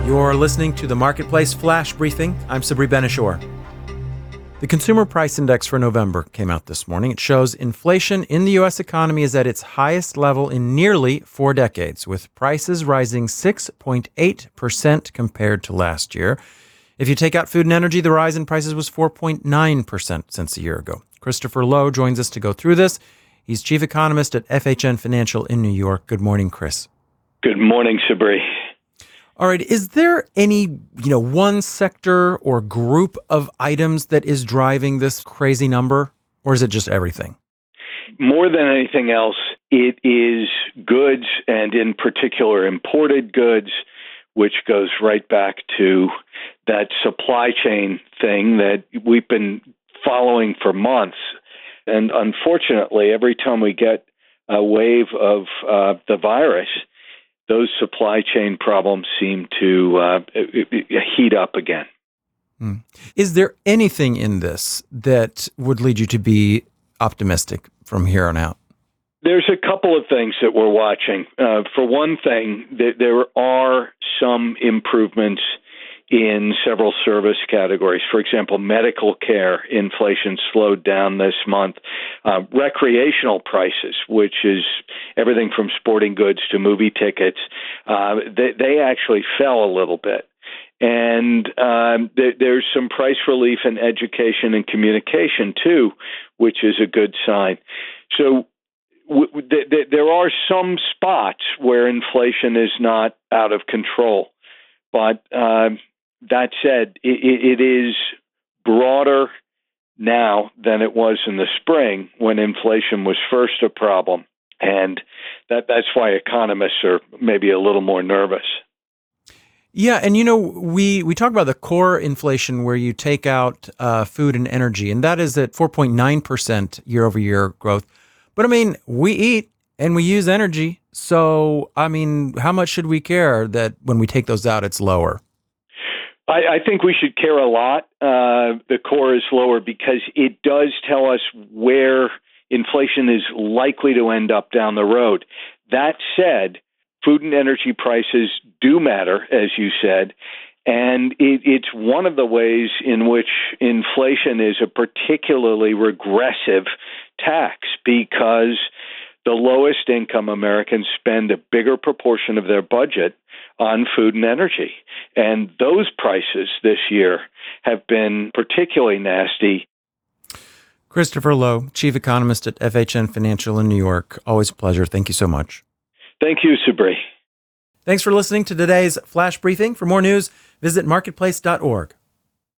You're listening to the Marketplace Flash Briefing. I'm Sabri Ben-Achour. The Consumer Price Index for November came out this morning. It shows inflation in the U.S. economy is at its highest level in nearly 4 decades, with prices rising 6.8% compared to last year. If you take out food and energy, the rise in prices was 4.9% since a year ago. Christopher Lowe joins us to go through this. He's chief economist at FHN Financial in New York. Good morning, Chris. Good morning, Sabri. All right. Is there any, one sector or group of items that is driving this crazy number, or is it just everything? More than anything else, it is goods, and in particular imported goods, which goes right back to that supply chain thing that we've been following for months. And unfortunately, every time we get a wave of the virus, those supply chain problems seem to heat up again. Is there anything in this that would lead you to be optimistic from here on out? There's a couple of things that we're watching. For one thing, there are some improvements in several service categories. For example, medical care inflation slowed down this month. Recreational prices, which is everything from sporting goods to movie tickets, they actually fell a little bit. And there's some price relief in education and communication, too, which is a good sign. So there are some spots where inflation is not out of control. But that said, it is broader now than it was in the spring when inflation was first a problem. And that's why economists are maybe a little more nervous. Yeah, and we talk about the core inflation where you take out food and energy, and that is at 4.9% year-over-year growth. But we eat and we use energy, so how much should we care that when we take those out, it's lower? I think we should care a lot. The core is lower because it does tell us where inflation is likely to end up down the road. That said, food and energy prices do matter, as you said, and it's one of the ways in which inflation is a particularly regressive tax because the lowest income Americans spend a bigger proportion of their budget on food and energy. And those prices this year have been particularly nasty. Christopher Lowe, chief economist at FHN Financial in New York. Always a pleasure. Thank you so much. Thank you, Sabri. Thanks for listening to today's Flash Briefing. For more news, visit marketplace.org.